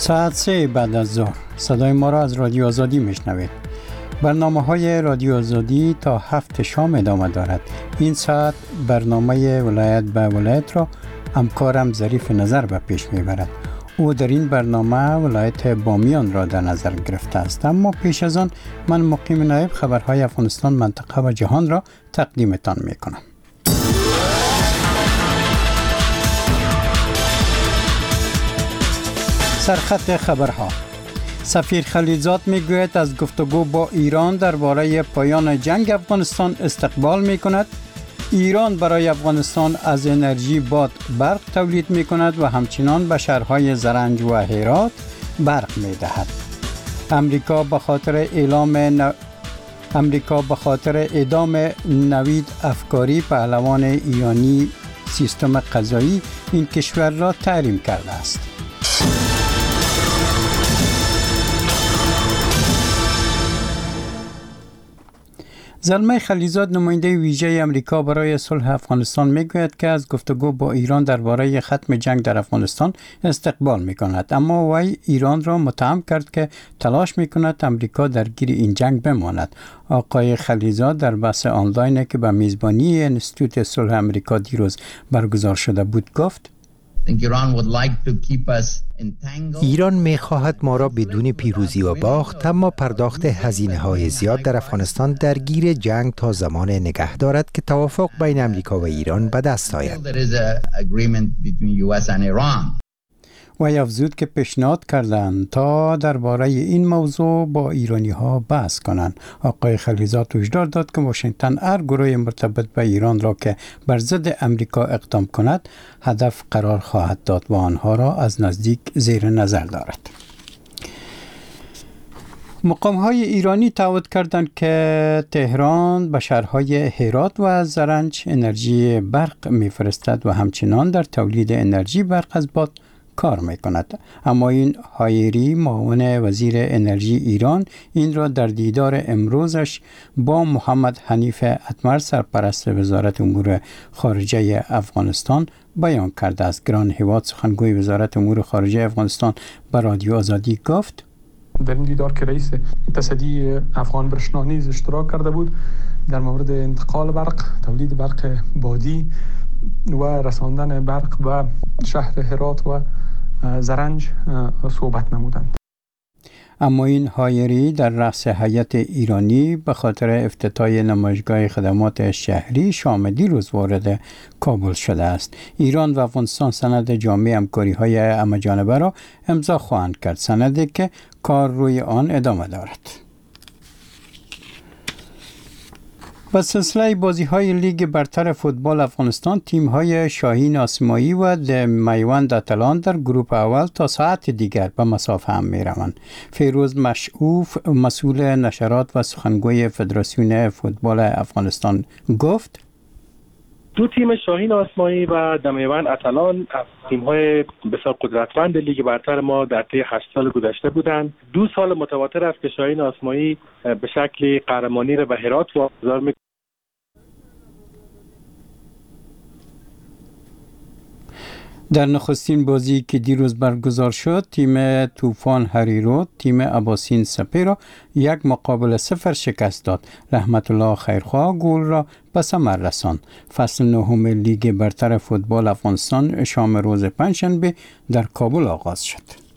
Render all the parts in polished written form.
ساعت 3 بعد از ظهر صدای ما را از رادیو آزادی میشنوید. برنامه های رادیو آزادی تا 7 شام ادامه دارد. این ساعت برنامه ولایت به ولایت را همکارم ظریف نظر به پیش میبرد. او در این برنامه ولایت بامیان را در نظر گرفته است. اما پیش از آن من مقیم نایب خبرهای افغانستان، منطقه و جهان را تقدیمتان میکنم. سرخط خبرها. سفیر خلیلزاد میگوید از گفتگو با ایران درباره پایان جنگ افغانستان استقبال میکند. ایران برای افغانستان از انرژی باد برق تولید میکند و همچنان به شهرهای زرنج و هرات برق میدهد. امریکا به خاطر اعدام نوید افکاری پهلوان ایرانی سیستم قضایی این کشور را تحریم کرده است. زلمه خلیلزاد نماینده ویژه امریکا برای صلح افغانستان میگوید که از گفتگو با ایران درباره ختم جنگ در افغانستان استقبال میکند، اما وی ایران را متهم کرد که تلاش میکند امریکا درگیر این جنگ بماند. آقای خلیلزاد در بحث آنلاین که به میزبانی انستیتوت صلح امریکا دیروز برگزار شده بود گفت: ایران می‌خواهد ما را بدون پیروزی و باخت، اما پرداخت هزینه‌های زیاد در افغانستان درگیر جنگ تا زمان نگه دارد که توافق بین امریکا و ایران به دست آید. وی افزود که پیشنهاد کردند تا درباره این موضوع با ایرانی‌ها بحث کنند. آقای خلیلزاد هشدار داد که واشنگتن هر گروه مرتبط به ایران را که بر ضد امریکا اقدام کند هدف قرار خواهد داد و آنها را از نزدیک زیر نظر دارد. مقام‌های ایرانی تعهد کردند که تهران به شهرهای هرات و زرنج انرژی برق می‌فرستد و همچنان در تولید انرژی برق از باد کار میکند. اما این هایری معاون وزیر انرژی ایران این را در دیدار امروزش با محمد حنیف اتمر سرپرست وزارت امور خارجه افغانستان بیان کرده است. گران هیواد سخنگوی وزارت امور خارجه افغانستان به رادیو آزادی گفت: در این دیدار که رئیس تصدی افغان برشنا نیز اشتراک کرده بود در مورد انتقال برق، تولید برق بادی و رساندن برق و شهر هرات و زرنج صحبت نمودند. اما این هایری در رأس هیئت ایرانی به خاطر افتتاح نمایشگاه خدمات شهری شام دیروز وارد کابل شده است. ایران و افغانستان سند جامع همکاری‌های همه‌جانبه را امضا خواهند کرد، سندی که کار روی آن ادامه دارد. با سلسله بازی‌های لیگ برتر فوتبال افغانستان، تیم‌های شاهین آسمایی و میوند اتلان در گروه اول تا ساعت دیگر به مصاف هم می‌روند. فیروز مشعوف مسئول نشرات و سخنگوی فدراسیون فوتبال افغانستان گفت: دو تیم شاهین آسمایی و دمیوند اتلان از تیم‌های بسیار قدرتمند لیگ برتر ما در طی 8 سال گذشته بودند. 2 سال متواتر است که شاهین آسمایی به شکل قهرمانی را به هرات واگذار می‌کند. در نخستین بازی که دیروز برگزار شد، تیم طوفان هریرود تیم اباسین سپه را 1-0 شکست داد. رحمت الله خیرخواه گل را به ثمر رساند. فصل 9 لیگ برتر فوتبال افغانستان شام روز پنجشنبه در کابل آغاز شد.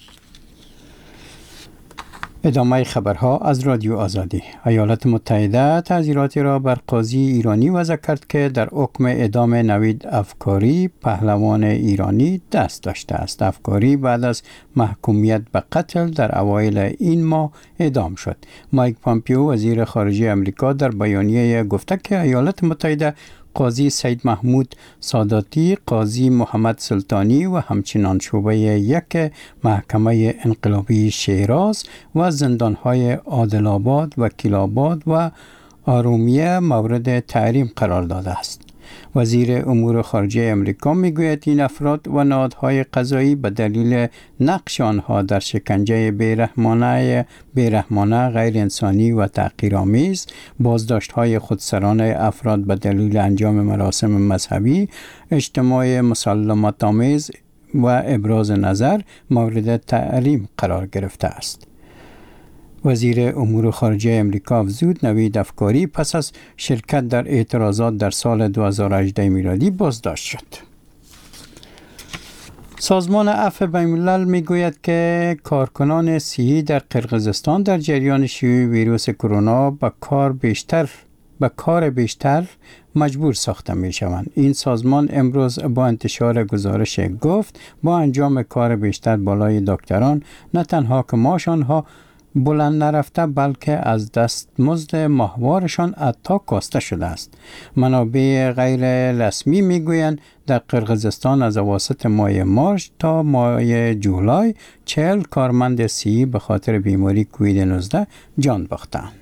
ادامه خبرها از رادیو آزادی. ایالات متحده تعزیراتی را بر قاضی ایرانی وضع کرد که در حکم اعدام نوید افکاری پهلوان ایرانی دست داشته است. افکاری بعد از محکومیت به قتل در اوایل این ماه اعدام شد. مایک پامپیو وزیر خارجه امریکا در بیانیه گفته که ایالات متحده قاضی سید محمود ساداتی، قاضی محمد سلطانی و همچنان شعبه 1 محکمه انقلابی شیراز و زندانهای عادل‌آباد و کیلاباد و آرومیه مورد تحریم قرار داده است. وزیر امور خارجه امریکا میگوید این افراد و نهادهای قضایی به دلیل نقش آنها در شکنجه بیرحمانه غیر انسانی و تحقیرآمیز، بازداشت‌های خودسرانه افراد به دلیل انجام مراسم مذهبی، اجتماع مسالمت‌آمیز و ابراز نظر مورد تعلیم قرار گرفته است. وزیر امور خارجه امریکا افزود نوید افکاری پس از شرکت در اعتراضات در سال 2018 میلادی بازداشت شد. سازمان عفو بین‌الملل میگوید که کارکنان صحی در قرقیزستان در جریان شیوع ویروس کرونا به کار بیشتر مجبور ساخته می شوند. این سازمان امروز با انتشار گزارش گفت با انجام کار بیشتر بالای دکتران نه تنها که معاش آنها بلند نرفته بلکه از دستمزد ماهوارشان حتی کاسته شده است. منابع غیر رسمی میگویند در قرقیزستان از اواسط ماه مارس تا ماه جولای 40 کارمند صحی به خاطر بیماری کووید 19 جان باختند.